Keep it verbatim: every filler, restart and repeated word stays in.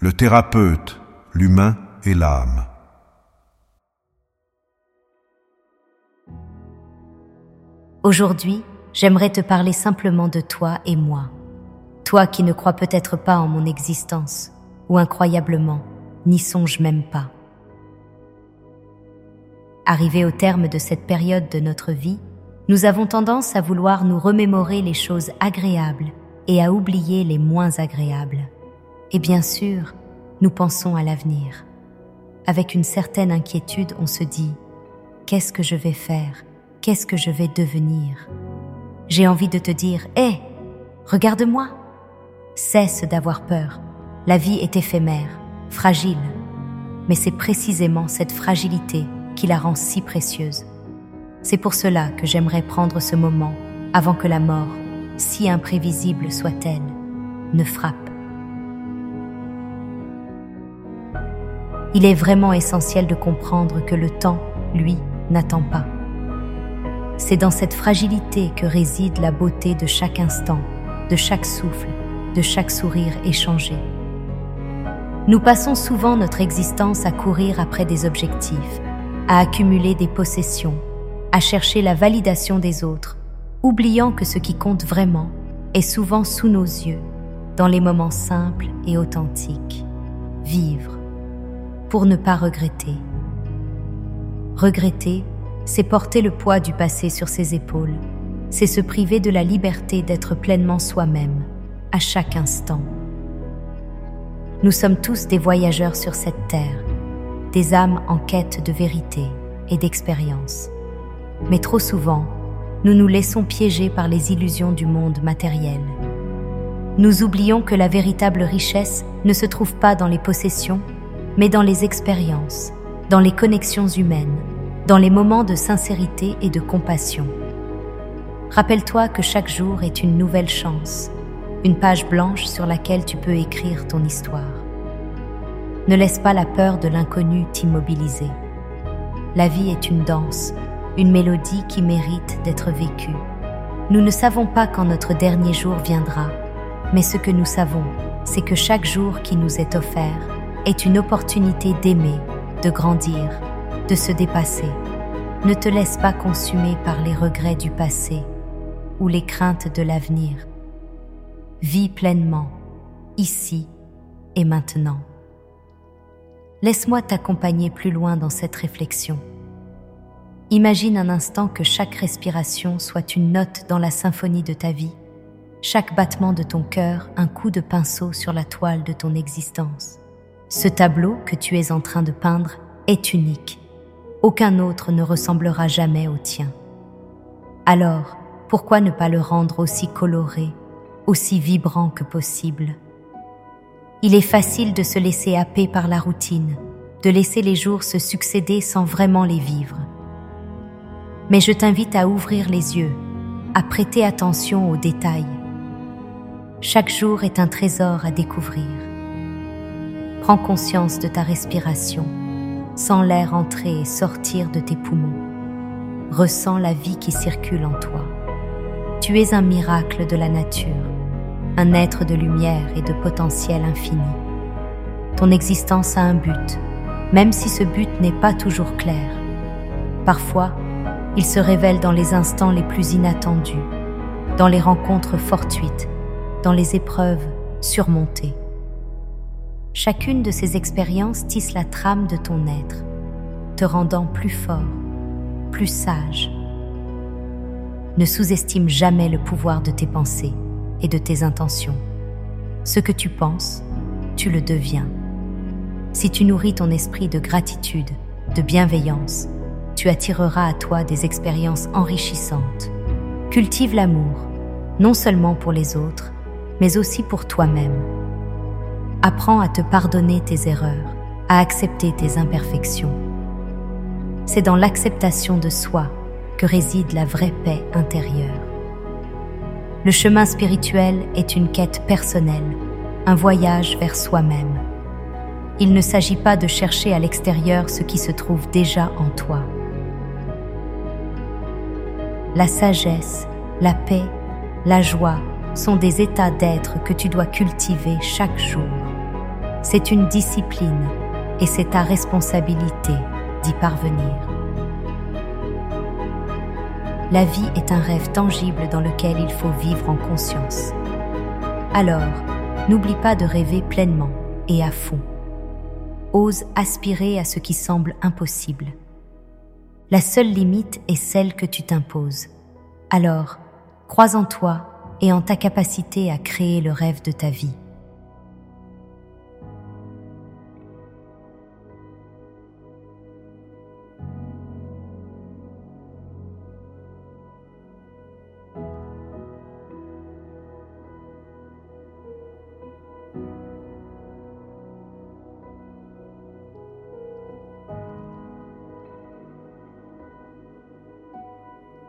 le thérapeute, l'humain et l'âme. Aujourd'hui, j'aimerais te parler simplement de toi et moi. Toi qui ne crois peut-être pas en mon existence, ou incroyablement, n'y songe même pas. Arrivés au terme de cette période de notre vie, nous avons tendance à vouloir nous remémorer les choses agréables et à oublier les moins agréables. Et bien sûr, nous pensons à l'avenir. Avec une certaine inquiétude, on se dit « Qu'est-ce que je vais faire ? Qu'est-ce que je vais devenir ?» J'ai envie de te dire « Hé, regarde-moi !» Cesse d'avoir peur. La vie est éphémère, fragile. Mais c'est précisément cette fragilité qui la rend si précieuse. C'est pour cela que j'aimerais prendre ce moment avant que la mort, si imprévisible soit-elle, ne frappe. Il est vraiment essentiel de comprendre que le temps, lui, n'attend pas. C'est dans cette fragilité que réside la beauté de chaque instant, de chaque souffle, de chaque sourire échangé. Nous passons souvent notre existence à courir après des objectifs, à accumuler des possessions, à chercher la validation des autres, oubliant que ce qui compte vraiment est souvent sous nos yeux, dans les moments simples et authentiques. Vivre, pour ne pas regretter. Regretter, c'est porter le poids du passé sur ses épaules, c'est se priver de la liberté d'être pleinement soi-même, à chaque instant. Nous sommes tous des voyageurs sur cette terre, des âmes en quête de vérité et d'expérience. Mais trop souvent, nous nous laissons piéger par les illusions du monde matériel. Nous oublions que la véritable richesse ne se trouve pas dans les possessions, mais dans les expériences, dans les connexions humaines, dans les moments de sincérité et de compassion. Rappelle-toi que chaque jour est une nouvelle chance, une page blanche sur laquelle tu peux écrire ton histoire. Ne laisse pas la peur de l'inconnu t'immobiliser. La vie est une danse, une mélodie qui mérite d'être vécue. Nous ne savons pas quand notre dernier jour viendra, mais ce que nous savons, c'est que chaque jour qui nous est offert est une opportunité d'aimer, de grandir, de se dépasser. Ne te laisse pas consumer par les regrets du passé ou les craintes de l'avenir. Vis pleinement, ici et maintenant. Laisse-moi t'accompagner plus loin dans cette réflexion. Imagine un instant que chaque respiration soit une note dans la symphonie de ta vie, chaque battement de ton cœur un coup de pinceau sur la toile de ton existence. Ce tableau que tu es en train de peindre est unique. Aucun autre ne ressemblera jamais au tien. Alors, pourquoi ne pas le rendre aussi coloré, aussi vibrant que possible? Il est facile de se laisser happer par la routine, de laisser les jours se succéder sans vraiment les vivre. Mais je t'invite à ouvrir les yeux, à prêter attention aux détails. Chaque jour est un trésor à découvrir. Prends conscience de ta respiration, sens l'air entrer et sortir de tes poumons. Ressens la vie qui circule en toi. Tu es un miracle de la nature, un être de lumière et de potentiel infini. Ton existence a un but, même si ce but n'est pas toujours clair. Parfois, il se révèle dans les instants les plus inattendus, dans les rencontres fortuites, dans les épreuves surmontées. Chacune de ces expériences tisse la trame de ton être, te rendant plus fort, plus sage. Ne sous-estime jamais le pouvoir de tes pensées et de tes intentions. Ce que tu penses, tu le deviens. Si tu nourris ton esprit de gratitude, de bienveillance, tu attireras à toi des expériences enrichissantes. Cultive l'amour, non seulement pour les autres, mais aussi pour toi-même. Apprends à te pardonner tes erreurs, à accepter tes imperfections. C'est dans l'acceptation de soi que réside la vraie paix intérieure. Le chemin spirituel est une quête personnelle, un voyage vers soi-même. Il ne s'agit pas de chercher à l'extérieur ce qui se trouve déjà en toi. La sagesse, la paix, la joie sont des états d'être que tu dois cultiver chaque jour. C'est une discipline et c'est ta responsabilité d'y parvenir. La vie est un rêve tangible dans lequel il faut vivre en conscience. Alors, n'oublie pas de rêver pleinement et à fond. Ose aspirer à ce qui semble impossible. La seule limite est celle que tu t'imposes. Alors, crois en toi et en ta capacité à créer le rêve de ta vie.